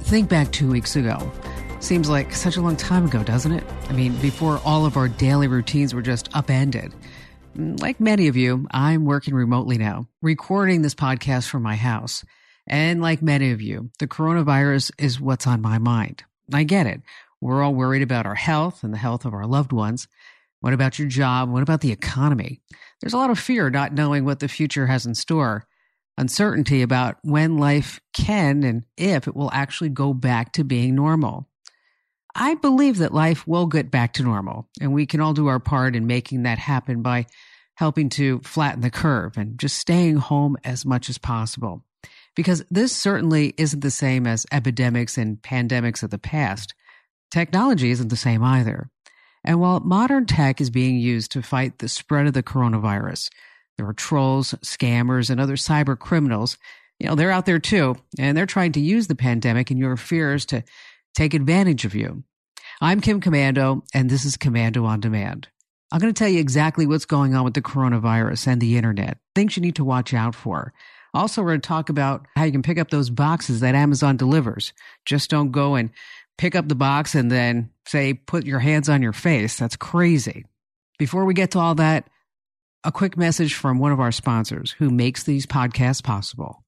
Think back 2 weeks ago. Seems like such a long time ago, doesn't it? I mean, before all of our daily routines were just upended. Like many of you, I'm working remotely now, recording this podcast from my house. And like many of you, the coronavirus is what's on my mind. I get it. We're all worried about our health and the health of our loved ones. What about your job? What about the economy? There's a lot of fear not knowing what the future has in store. Uncertainty about when life can and if it will actually go back to being normal. I believe that life will get back to normal, and we can all do our part in making that happen by helping to flatten the curve and just staying home as much as possible. Because this certainly isn't the same as epidemics and pandemics of the past. Technology isn't the same either. And while modern tech is being used to fight the spread of the coronavirus, there are trolls, scammers, and other cyber criminals. They're out there too, and they're trying to use the pandemic and your fears to take advantage of you. I'm Kim Komando, and this is Komando on Demand. I'm going to tell you exactly what's going on with the coronavirus and the internet, things you need to watch out for. Also, we're going to talk about how you can pick up those boxes that Amazon delivers. Just don't go and pick up the box and then say, put your hands on your face. That's crazy. Before we get to all that, a quick message from one of our sponsors who makes these podcasts possible.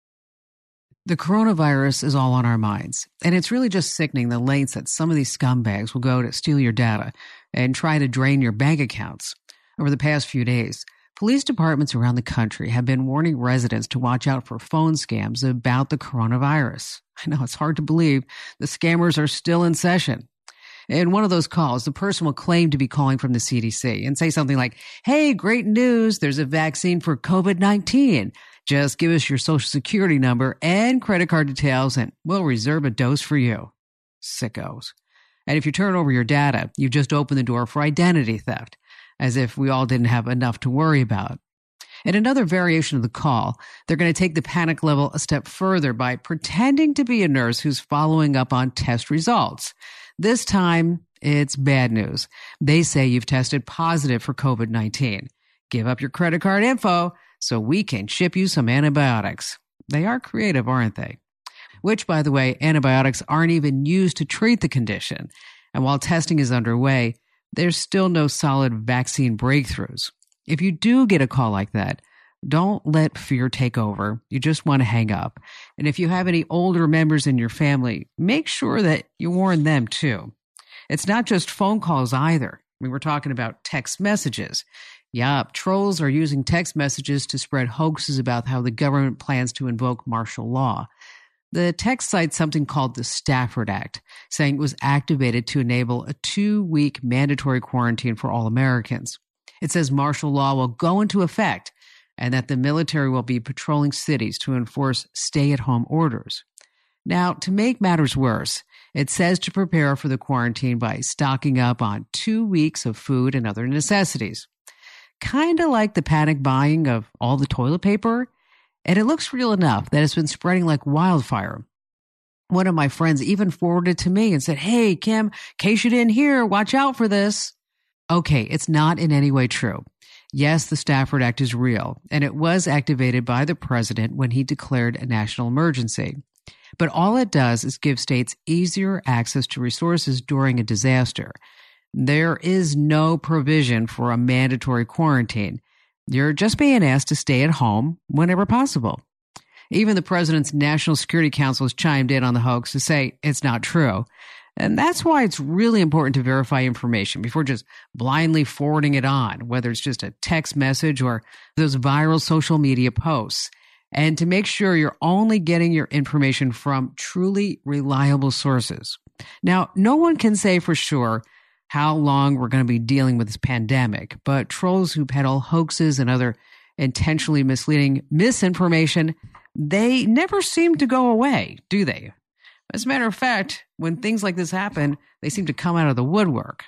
The coronavirus is all on our minds, and it's really just sickening the lengths that some of these scumbags will go to steal your data and try to drain your bank accounts. Over the past few days, police departments around the country have been warning residents to watch out for phone scams about the coronavirus. I know it's hard to believe the scammers are still in session. In one of those calls, the person will claim to be calling from the CDC and say something like, "Hey, great news, there's a vaccine for COVID-19. Just give us your social security number and credit card details and we'll reserve a dose for you." Sickos. And if you turn over your data, you've just opened the door for identity theft, as if we all didn't have enough to worry about. In another variation of the call, they're going to take the panic level a step further by pretending to be a nurse who's following up on test results. This time, it's bad news. They say you've tested positive for COVID-19. Give up your credit card info so we can ship you some antibiotics. They are creative, aren't they? Which, by the way, antibiotics aren't even used to treat the condition. And while testing is underway, there's still no solid vaccine breakthroughs. If you do get a call like that, don't let fear take over. You just want to hang up. And if you have any older members in your family, make sure that you warn them too. It's not just phone calls either. I mean, we're talking about text messages. Yup, trolls are using text messages to spread hoaxes about how the government plans to invoke martial law. The text cites something called the Stafford Act, saying it was activated to enable a 2-week mandatory quarantine for all Americans. It says martial law will go into effect and that the military will be patrolling cities to enforce stay-at-home orders. Now, to make matters worse, it says to prepare for the quarantine by stocking up on 2 weeks of food and other necessities. Kind of like the panic buying of all the toilet paper, and it looks real enough that it's been spreading like wildfire. One of my friends even forwarded to me and said, "Hey, Kim, in case you didn't hear, watch out for this." Okay, it's not in any way true. Yes, the Stafford Act is real, and it was activated by the president when he declared a national emergency. But all it does is give states easier access to resources during a disaster. There is no provision for a mandatory quarantine. You're just being asked to stay at home whenever possible. Even the president's National Security Council has chimed in on the hoax to say it's not true. And that's why it's really important to verify information before just blindly forwarding it on, whether it's just a text message or those viral social media posts. And to make sure you're only getting your information from truly reliable sources. Now, no one can say for sure how long we're going to be dealing with this pandemic, but trolls who peddle hoaxes and other intentionally misleading misinformation, they never seem to go away, do they? As a matter of fact, when things like this happen, they seem to come out of the woodwork.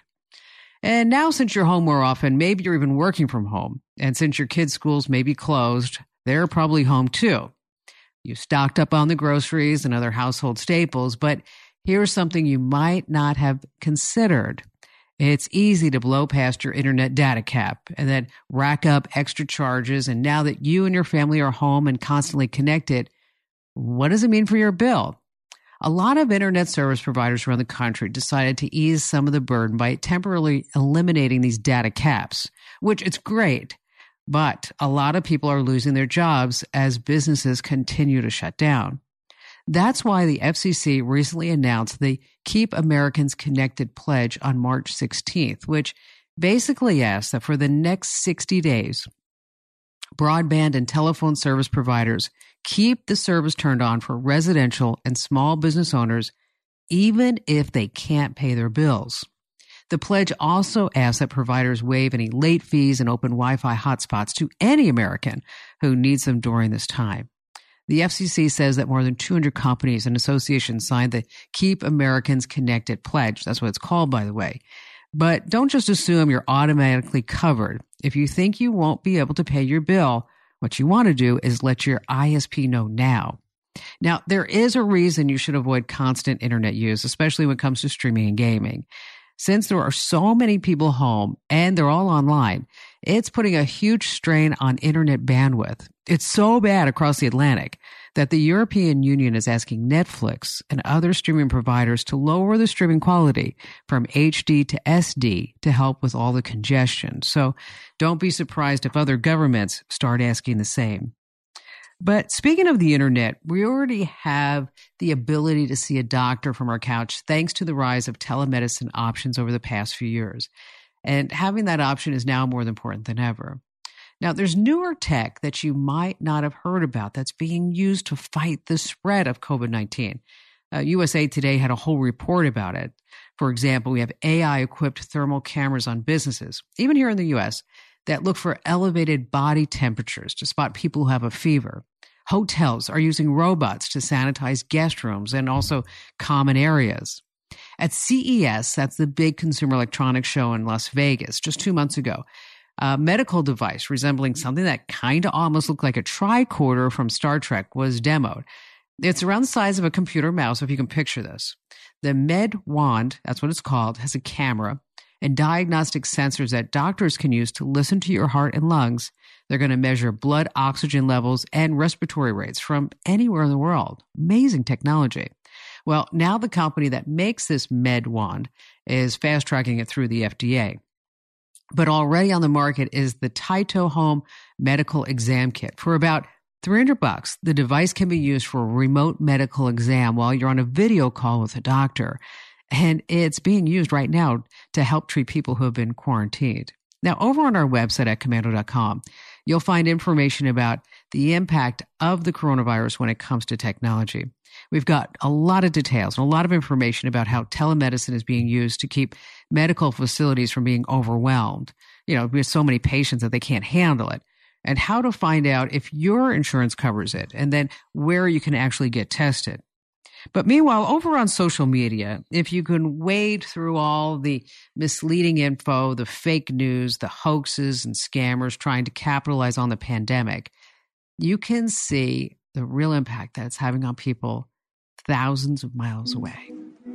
And now, since you're home more often, maybe you're even working from home. And since your kids' schools may be closed, they're probably home too. You stocked up on the groceries and other household staples, but here's something you might not have considered. It's easy to blow past your internet data cap and then rack up extra charges. And now that you and your family are home and constantly connected, what does it mean for your bill? A lot of internet service providers around the country decided to ease some of the burden by temporarily eliminating these data caps, which it's great. But a lot of people are losing their jobs as businesses continue to shut down. That's why the FCC recently announced the Keep Americans Connected pledge on March 16th, which basically asks that for the next 60 days, broadband and telephone service providers keep the service turned on for residential and small business owners, even if they can't pay their bills. The pledge also asks that providers waive any late fees and open Wi-Fi hotspots to any American who needs them during this time. The FCC says that more than 200 companies and associations signed the Keep Americans Connected pledge. That's what it's called, by the way. But don't just assume you're automatically covered. If you think you won't be able to pay your bill, what you want to do is let your ISP know now. Now, there is a reason you should avoid constant internet use, especially when it comes to streaming and gaming. Since there are so many people home and they're all online, it's putting a huge strain on internet bandwidth. It's so bad across the Atlantic that the European Union is asking Netflix and other streaming providers to lower the streaming quality from HD to SD to help with all the congestion. So don't be surprised if other governments start asking the same. But speaking of the internet, we already have the ability to see a doctor from our couch thanks to the rise of telemedicine options over the past few years. And having that option is now more important than ever. Now, there's newer tech that you might not have heard about that's being used to fight the spread of COVID-19. USA Today had a whole report about it. For example, we have AI-equipped thermal cameras on businesses, even here in the U.S., that look for elevated body temperatures to spot people who have a fever. Hotels are using robots to sanitize guest rooms and also common areas. At CES, that's the big consumer electronics show in Las Vegas, just 2 months ago, a medical device resembling something that kind of almost looked like a tricorder from Star Trek was demoed. It's around the size of a computer mouse, if you can picture this. The Med Wand, that's what it's called, has a camera and diagnostic sensors that doctors can use to listen to your heart and lungs. They're going to measure blood oxygen levels and respiratory rates from anywhere in the world. Amazing technology. Well, now the company that makes this Med Wand is fast-tracking it through the FDA. But already on the market is the Taito Home Medical Exam Kit. For about $300, the device can be used for a remote medical exam while you're on a video call with a doctor. And it's being used right now to help treat people who have been quarantined. Now, over on our website at komando.com, you'll find information about the impact of the coronavirus when it comes to technology. We've got a lot of details and a lot of information about how telemedicine is being used to keep medical facilities from being overwhelmed. With so many patients that they can't handle it, and how to find out if your insurance covers it, and then where you can actually get tested. But meanwhile, over on social media, if you can wade through all the misleading info, the fake news, the hoaxes and scammers trying to capitalize on the pandemic, you can see the real impact that it's having on people thousands of miles away.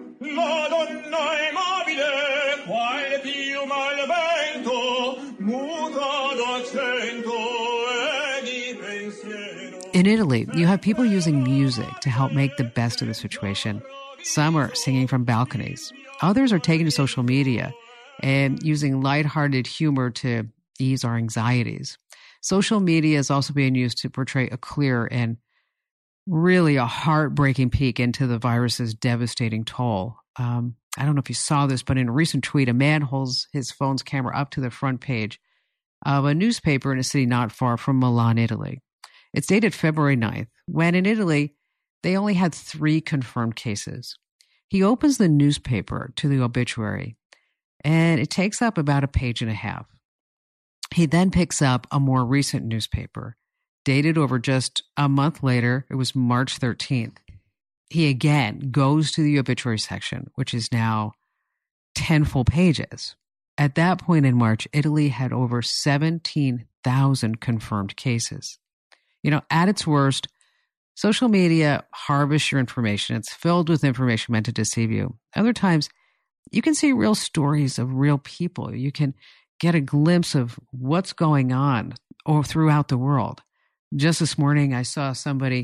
In Italy, you have people using music to help make the best of the situation. Some are singing from balconies. Others are taking to social media and using lighthearted humor to ease our anxieties. Social media is also being used to portray a clear and really a heartbreaking peek into the virus's devastating toll. I don't know if you saw this, but in a recent tweet, a man holds his phone's camera up to the front page of a newspaper in a city not far from Milan, Italy. It's dated February 9th, when in Italy, they only had 3 confirmed cases. He opens the newspaper to the obituary, and it takes up about a page and a half. He then picks up a more recent newspaper, dated over just a month later. It was March 13th. He again goes to the obituary section, which is now 10 full pages. At that point in March, Italy had over 17,000 confirmed cases. At its worst, social media harvests your information. It's filled with information meant to deceive you. Other times, you can see real stories of real people. You can get a glimpse of what's going on or throughout the world. Just this morning, I saw somebody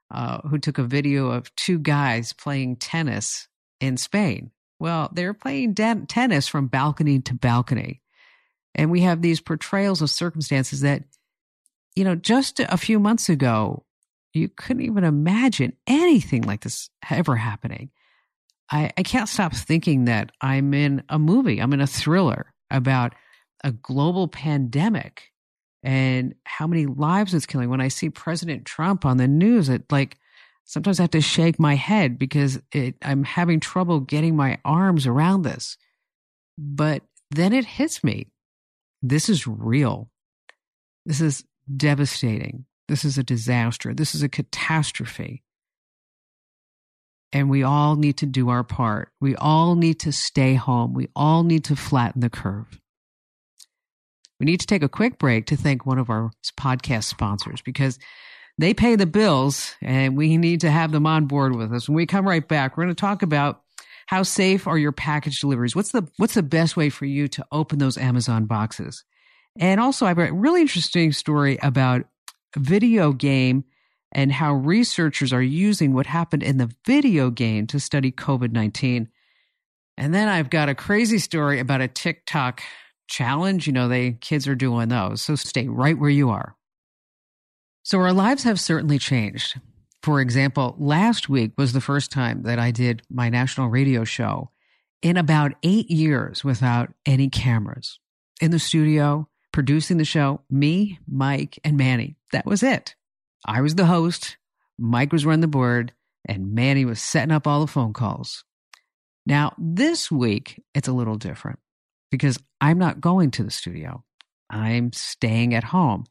who took a video of two guys playing tennis in Spain. Well, they're playing tennis from balcony to balcony. And we have these portrayals of circumstances that, just a few months ago, you couldn't even imagine anything like this ever happening. I can't stop thinking that I'm in a movie. I'm in a thriller about a global pandemic and how many lives it's killing. When I see President Trump on the news, sometimes I have to shake my head because I'm having trouble getting my arms around this. But then it hits me. This is real. This is devastating. This is a disaster. This is a catastrophe. And we all need to do our part. We all need to stay home. We all need to flatten the curve. We need to take a quick break to thank one of our podcast sponsors because they pay the bills and we need to have them on board with us. When we come right back, we're going to talk about how safe are your package deliveries? What's the best way for you to open those Amazon boxes? And also, I have a really interesting story about a video game and how researchers are using what happened in the video game to study COVID-19. And then I've got a crazy story about a TikTok challenge. Kids are doing those. So stay right where you are. So our lives have certainly changed. For example, last week was the first time that I did my national radio show in about 8 years without any cameras. In the studio, producing the show, me, Mike, and Manny. That was it. I was the host, Mike was running the board, and Manny was setting up all the phone calls. Now, this week, it's a little different because I'm not going to the studio. I'm staying at home.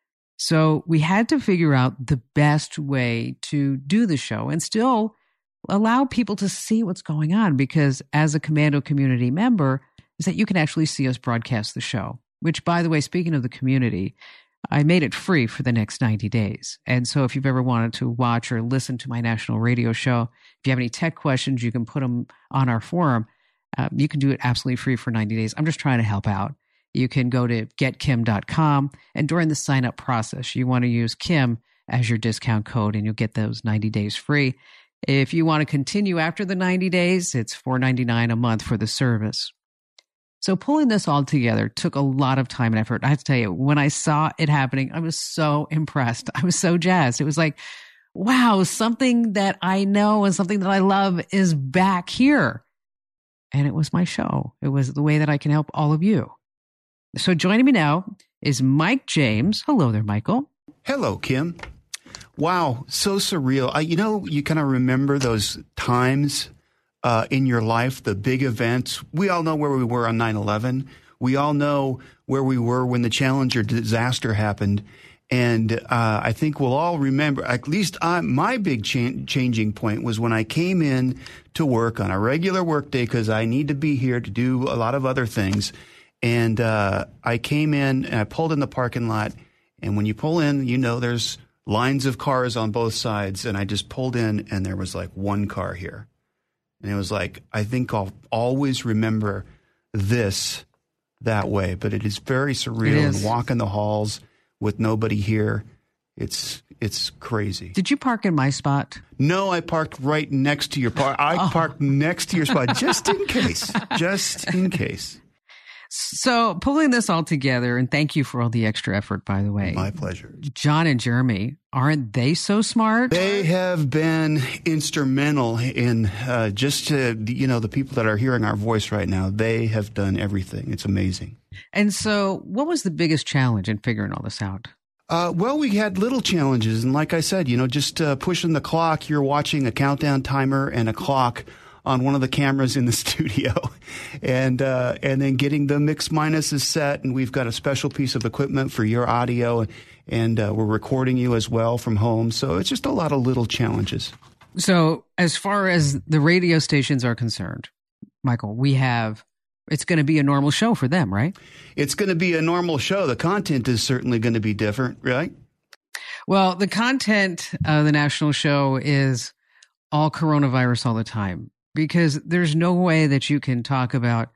So we had to figure out the best way to do the show and still allow people to see what's going on because as a Komando community member, is that you can actually see us broadcast the show, which, by the way, speaking of the community, I made it free for the next 90 days. And so if you've ever wanted to watch or listen to my national radio show, if you have any tech questions, you can put them on our forum. You can do it absolutely free for 90 days. I'm just trying to help out. You can go to getkim.com, and during the sign-up process, you want to use Kim as your discount code, and you'll get those 90 days free. If you want to continue after the 90 days, it's $4.99 a month for the service. So pulling this all together took a lot of time and effort. I have to tell you, when I saw it happening, I was so impressed. I was so jazzed. It was like, wow, something that I know and something that I love is back here. And it was my show. It was the way that I can help all of you. So joining me now is Mike James. Hello there, Michael. Hello, Kim. Wow, so surreal. You kind of remember those times in your life, the big events. We all know where we were on 9/11. We all know where we were when the Challenger disaster happened. And I think we'll all remember, at least my big changing point was when I came in to work on a regular work day because I need to be here to do a lot of other things. And I came in and I pulled in the parking lot. And when you pull in, there's lines of cars on both sides. And I just pulled in and there was like one car here. And it was like, I think I'll always remember this that way. But it is very surreal and walking the halls with nobody here. It's crazy. Did you park in my spot? No, I parked right next to your parked next to your spot just in case. Just in case. So pulling this all together, and thank you for all the extra effort, by the way. My pleasure. John and Jeremy, aren't they so smart? They have been instrumental in the people that are hearing our voice right now. They have done everything. It's amazing. And so what was the biggest challenge in figuring all this out? Well, we had little challenges. And like I said, just pushing the clock. You're watching a countdown timer and a clock on one of the cameras in the studio, and then getting the mix minuses set. And we've got a special piece of equipment for your audio, and we're recording you as well from home. So it's just a lot of little challenges. So as far as the radio stations are concerned, Michael, it's going to be a normal show for them, right? It's going to be a normal show. The content is certainly going to be different, right? Well, the content of the national show is all coronavirus all the time. Because there's no way that you can talk about,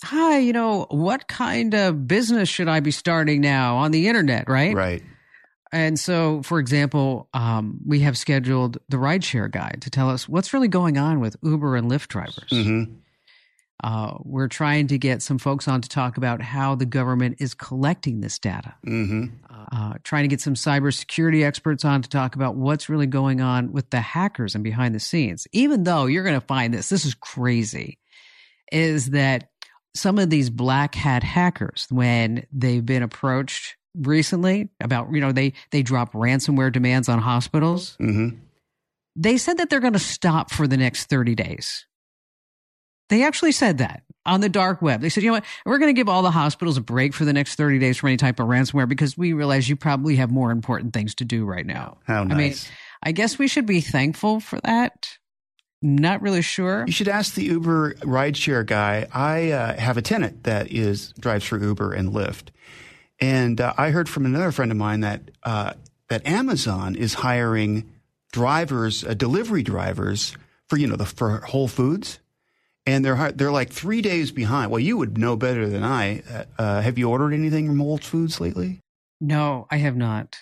what kind of business should I be starting now on the internet, right? Right. And so, for example, we have scheduled the rideshare guy to tell us what's really going on with Uber and Lyft drivers. Mm-hmm. We're trying to get some folks on to talk about how the government is collecting this data. Mm-hmm. Trying to get some cybersecurity experts on to talk about what's really going on with the hackers and behind the scenes. Even though you're going to find this is crazy, is that some of these black hat hackers, when they've been approached recently about, they drop ransomware demands on hospitals, Mm-hmm. they said that they're going to stop for the next 30 days. They actually said that on the dark web. They said, you know what, we're going to give all the hospitals a break for the next 30 days from any type of ransomware because we realize you probably have more important things to do right now. How nice. I mean, I guess we should be thankful for that. Not really sure. You should ask the Uber rideshare guy. I have a tenant that drives for Uber and Lyft. And I heard from another friend of mine that Amazon is hiring drivers, delivery drivers for for Whole Foods. And they're like 3 days behind. Well, you would know better than I. Have you ordered anything from Whole Foods lately? No, I have not.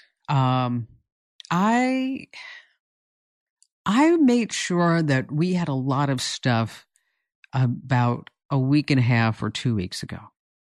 I made sure that we had a lot of stuff about a week and a half or 2 weeks ago.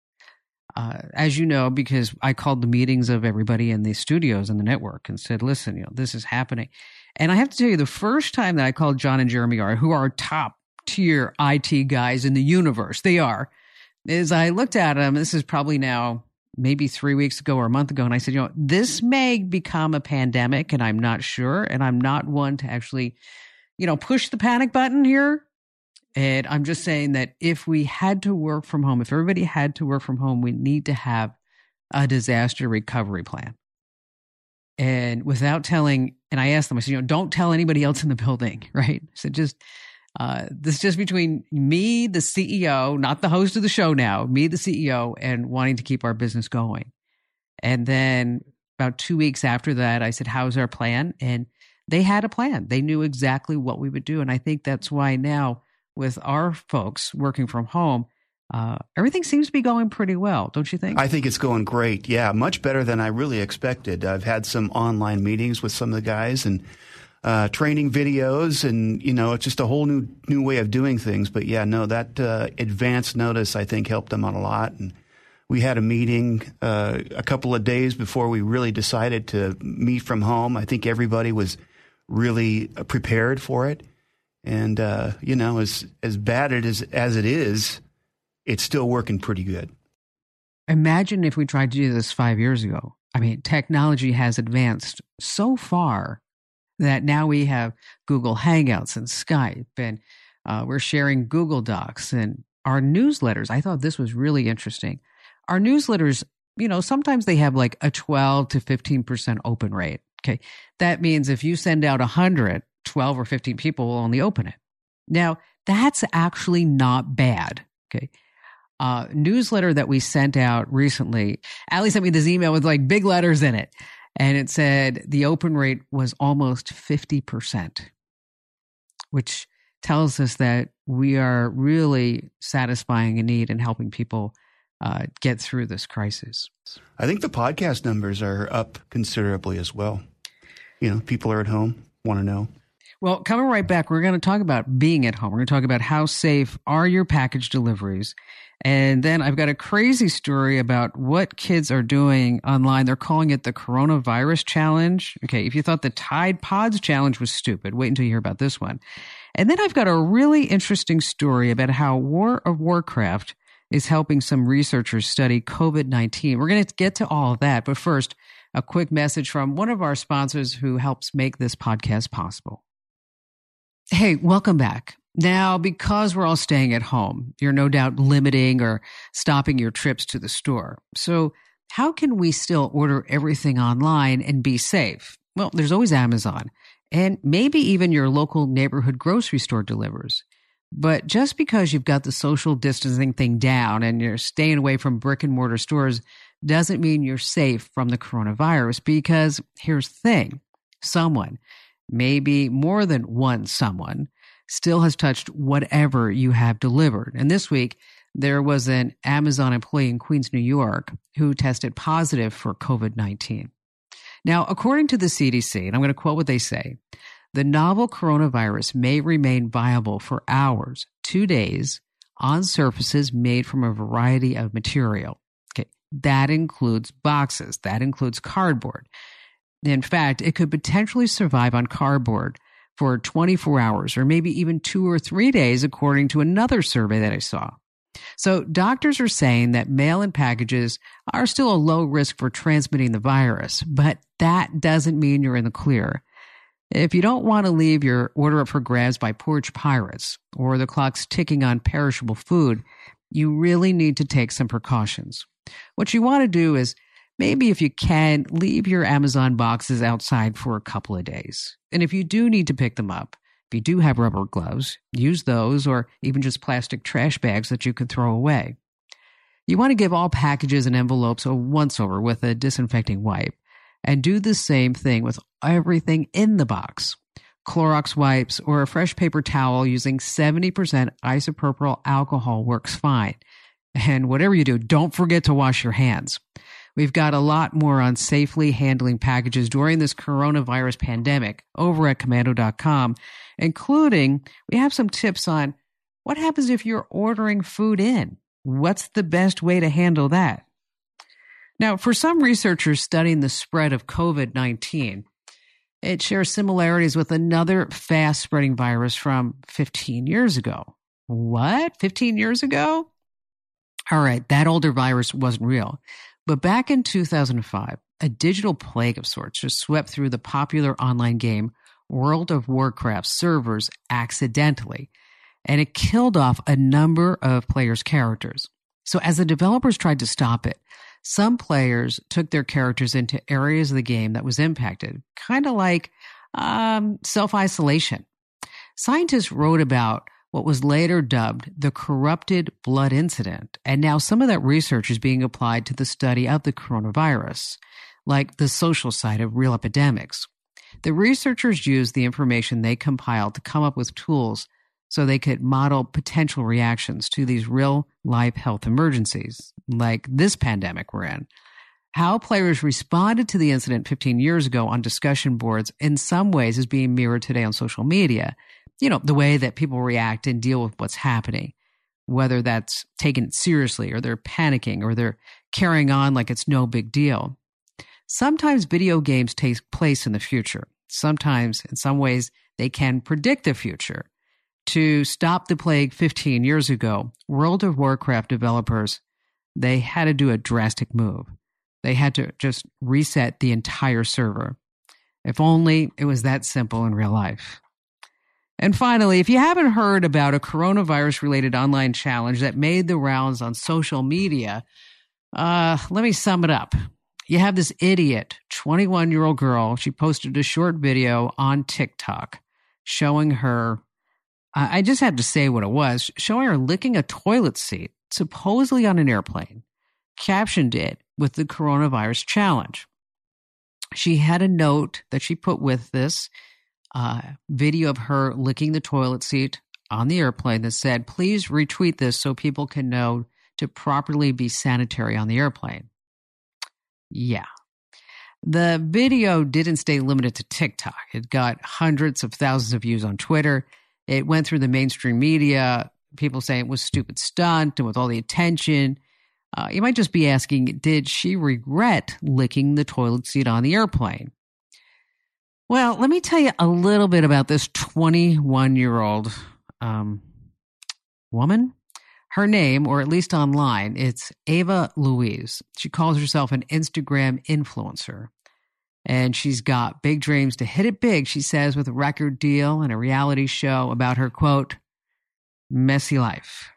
As you know, because I called the meetings of everybody in the studios and the network and said, listen, this is happening. And I have to tell you, the first time that I called John and Jeremy who are top tier IT guys in the universe, they are, is I looked at them, this is probably now maybe 3 weeks ago or a month ago, and I said, this may become a pandemic, and I'm not sure, and I'm not one to actually, push the panic button here. And I'm just saying that if we had to work from home, if everybody had to work from home, we need to have a disaster recovery plan. And without telling, and I asked them, I said, don't tell anybody else in the building, right? So this is just between me, the CEO, not the host of the show now, me, the CEO, and wanting to keep our business going. And then about 2 weeks after that, I said, how's our plan? And they had a plan. They knew exactly what we would do. And I think that's why now with our folks working from home, everything seems to be going pretty well, don't you think? I think it's going great. Yeah, much better than I really expected. I've had some online meetings with some of the guys and training videos, and it's just a whole new way of doing things. But yeah, no, that advance notice I think helped them out a lot. And we had a meeting a couple of days before we really decided to meet from home. I think everybody was really prepared for it. And as bad as it is, it's still working pretty good. Imagine if we tried to do this 5 years ago. I mean, technology has advanced so far that now we have Google Hangouts and Skype, and we're sharing Google Docs and our newsletters. I thought this was really interesting. Our newsletters, sometimes they have like a 12 to 15% open rate. Okay. That means if you send out 100, 12 or 15 people will only open it. Now, that's actually not bad. Okay. Newsletter that we sent out recently, Allie sent me this email with like big letters in it. And it said the open rate was almost 50%, which tells us that we are really satisfying a need and helping people get through this crisis. I think the podcast numbers are up considerably as well. People are at home, want to know. Well, coming right back, we're going to talk about being at home. We're going to talk about how safe are your package deliveries. And then I've got a crazy story about what kids are doing online. They're calling it the coronavirus challenge. Okay, if you thought the Tide Pods challenge was stupid, wait until you hear about this one. And then I've got a really interesting story about how War of Warcraft is helping some researchers study COVID-19. We're going to get to all of that. But first, a quick message from one of our sponsors who helps make this podcast possible. Hey, welcome back. Now, because we're all staying at home, you're no doubt limiting or stopping your trips to the store. So how can we still order everything online and be safe? Well, there's always Amazon, and maybe even your local neighborhood grocery store delivers. But just because you've got the social distancing thing down and you're staying away from brick and mortar stores doesn't mean you're safe from the coronavirus, because here's the thing. Someone, maybe more than one someone, still has touched whatever you have delivered. And this week, there was an Amazon employee in Queens, New York, who tested positive for COVID-19. Now, according to the CDC, and I'm going to quote what they say, the novel coronavirus may remain viable for hours, 2 days, on surfaces made from a variety of material. Okay, that includes boxes. That includes cardboard. In fact, it could potentially survive on cardboard for 24 hours or maybe even 2 or 3 days, according to another survey that I saw. So doctors are saying that mail-in packages are still a low risk for transmitting the virus, but that doesn't mean you're in the clear. If you don't want to leave your order up for grabs by porch pirates or the clock's ticking on perishable food, you really need to take some precautions. What you want to do is maybe if you can, leave your Amazon boxes outside for a couple of days. And if you do need to pick them up, if you do have rubber gloves, use those or even just plastic trash bags that you can throw away. You want to give all packages and envelopes a once-over with a disinfecting wipe. And do the same thing with everything in the box. Clorox wipes or a fresh paper towel using 70% isopropyl alcohol works fine. And whatever you do, don't forget to wash your hands. We've got a lot more on safely handling packages during this coronavirus pandemic over at Komando.com, including we have some tips on what happens if you're ordering food in. What's the best way to handle that? Now, for some researchers studying the spread of COVID-19, it shares similarities with another fast-spreading virus from 15 years ago. What? 15 years ago? All right, that older virus wasn't real. But back in 2005, a digital plague of sorts just swept through the popular online game World of Warcraft servers accidentally, and it killed off a number of players' characters. So as the developers tried to stop it, some players took their characters into areas of the game that was impacted, kind of like self-isolation. Scientists wrote about what was later dubbed the corrupted blood incident, and now some of that research is being applied to the study of the coronavirus, like the social side of real epidemics. The researchers used the information they compiled to come up with tools so they could model potential reactions to these real-life health emergencies, like this pandemic we're in. How players responded to the incident 15 years ago on discussion boards in some ways is being mirrored today on social media. You know, the way that people react and deal with what's happening, whether that's taken it seriously or they're panicking or they're carrying on like it's no big deal. Sometimes video games take place in the future. Sometimes, in some ways, they can predict the future. To stop the plague 15 years ago, World of Warcraft developers, they had to do a drastic move. They had to just reset the entire server. If only it was that simple in real life. And finally, if you haven't heard about a coronavirus-related online challenge that made the rounds on social media, let me sum it up. You have this idiot, 21-year-old girl. She posted a short video on TikTok showing her, I just had to say what it was, showing her licking a toilet seat, supposedly on an airplane. Captioned it with the coronavirus challenge. She had a note that she put with this video of her licking the toilet seat on the airplane that said, please retweet this so people can know to properly be sanitary on the airplane. Yeah. The video didn't stay limited to TikTok. It got hundreds of thousands of views on Twitter. It went through the mainstream media, people saying it was a stupid stunt and with all the attention. You might just be asking, did she regret licking the toilet seat on the airplane? Well, let me tell you a little bit about this 21-year-old woman. Her name, or at least online, it's Ava Louise. She calls herself an Instagram influencer. And she's got big dreams to hit it big, she says, with a record deal and a reality show about her, quote, messy life.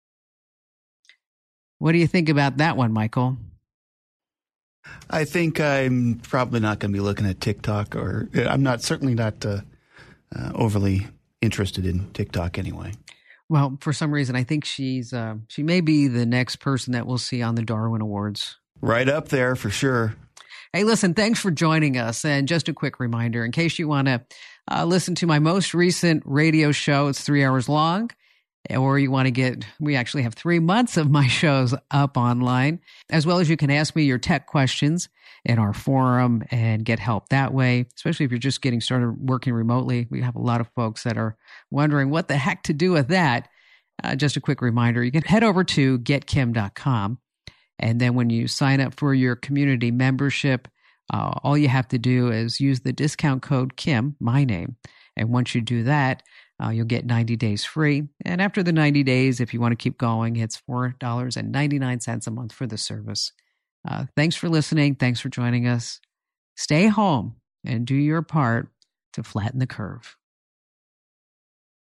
What do you think about that one, Michael? I think I'm probably not going to be looking at TikTok, or I'm certainly not overly interested in TikTok anyway. Well, for some reason, I think she may be the next person that we'll see on the Darwin Awards. Right up there for sure. Hey, listen, thanks for joining us. And just a quick reminder, in case you want to listen to my most recent radio show, it's 3 hours long. or you want to we actually have 3 months of my shows up online, as well as you can ask me your tech questions in our forum and get help that way, especially if you're just getting started working remotely. We have a lot of folks that are wondering what the heck to do with that. Just a quick reminder, you can head over to getkim.com. And then when you sign up for your community membership, all you have to do is use the discount code Kim, my name. And once you do that, you'll get 90 days free. And after the 90 days, if you want to keep going, it's $4.99 a month for the service. Thanks for listening. Thanks for joining us. Stay home and do your part to flatten the curve.